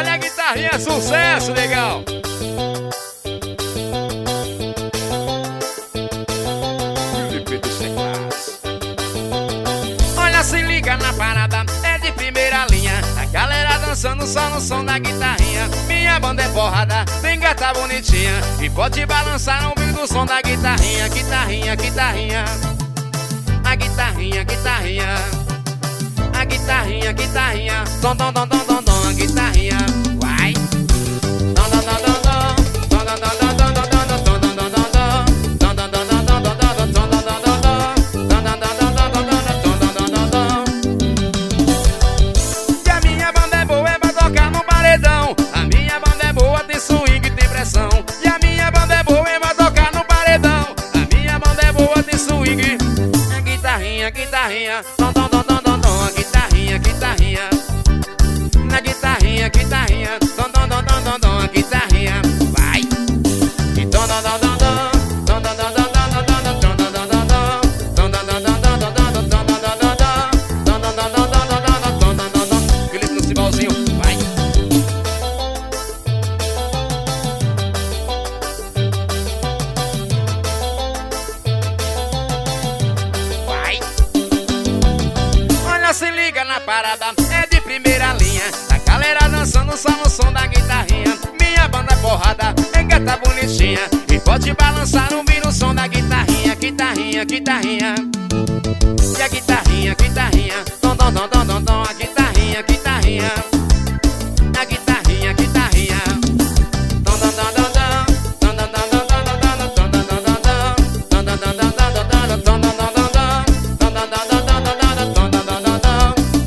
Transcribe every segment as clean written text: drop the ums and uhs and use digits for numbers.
Olha a guitarrinha, sucesso, legal. Olha, se liga na parada, é de primeira linha. A galera dançando só no som da guitarrinha. Minha banda é porrada, tem gata bonitinha e pode balançar ouvindo o som da guitarrinha. Guitarrinha, guitarrinha. A guitarrinha, guitarrinha. A guitarrinha, guitarrinha. Dom, dom, dom, dom, dom, dom. A guitarrinha, vai. Dom, dom, dom, dom, dom. Dom, dom, dom, dom, dom, dom, dom, dom, dom, dom, dom. Dom, dom, dom, dom, dom, dom, dom, dom, dom, dom, dom. Dom, dom, dom, dom, dom, dom, dom, dom, dom, dom. E a minha banda é boa, é pra tocar no paredão. A minha banda é boa, tem swing, tem pressão. E a minha banda é boa, é pra tocar no paredão. A minha banda é boa, tem swing. A guitarrinha, guitarrinha. Dom, dom, dom, dom, dom, dom. A guitarrinha, guitarrinha. Na guitarrinha, guitarrinha. Dom, dom, dom, dom, dom, dom. A guitarrinha, vai. E dom, dom, dom, dom, dom. Dom, dom, dom, dom, dom, dom, dom, dom, dom, dom, dom, dom. Dom, dom, dom, dom, dom, dom, dom, dom, dom, dom, dom, dom. Dom, dom, dom, dom, dom, dom, dom, dom, dom, dom, dom. Felipe no cimbalzinho, vai. Vai. Olha, se liga na parada, é de primeira linha. A galera dançando só no som da guitarrinha. Minha banda é porrada, é gata bonitinha e pode balançar ouvindo o som da guitarrinha. Guitarrinha, guitarrinha. E a guitarrinha, guitarrinha. Dom, dom, dom, dom, dom, dom. A guitarrinha, guitarrinha. A guitarrinha, guitarrinha. Dom, dom, dom, dom, dom. Dom, dom, dom, dom, dom, dom, dom, dom, dom, dom, dom. Dom, dom, dom, dom, dom, dom, dom, dom, dom, dom, dom, dom. Dom, dom, dom, dom, dom, dom, dom, dom, dom, dom.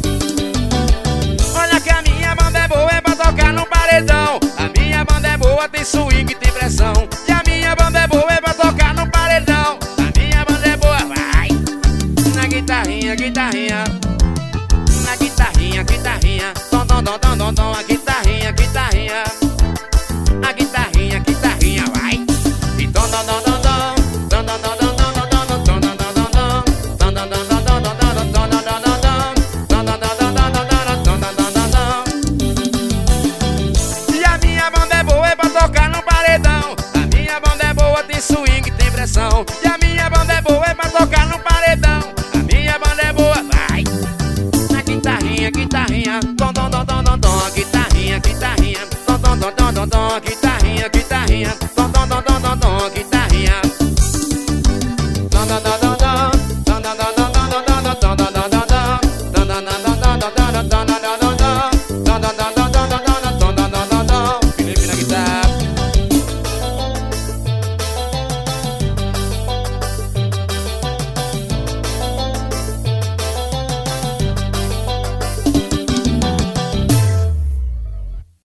Olha que a minha banda é boa, é pra tocar no paredão. A minha banda é boa, tem swing, tem pressão. E a minha banda é boa, é pra tocar no paredão. A minha banda é boa, vai. Na guitarrinha, guitarrinha. Na guitarrinha, guitarrinha. Dom, dom, dom, dom, dom, dom. A guitarrinha, guitarrinha. A guitarrinha, guitarrinha, vai. E dom, dom, dom, dom, dom. Dom, dom, dom, dom, dom, dom, dom, dom, dom, dom, dom, dom. Dom, dom, dom, dom, dom, dom, dom, dom, dom, dom, dom, dom. Dom, dom, dom, dom, dom, dom, dom, dom, dom, dom, dom. E a minha banda é boa, é pra tocar no paredão. A minha banda é boa, tem swing, tem pressão. E a minha banda é boa, é pra tocar no paredão. A minha banda é boa, vai. Na guitarrinha, guitarrinha. Dom,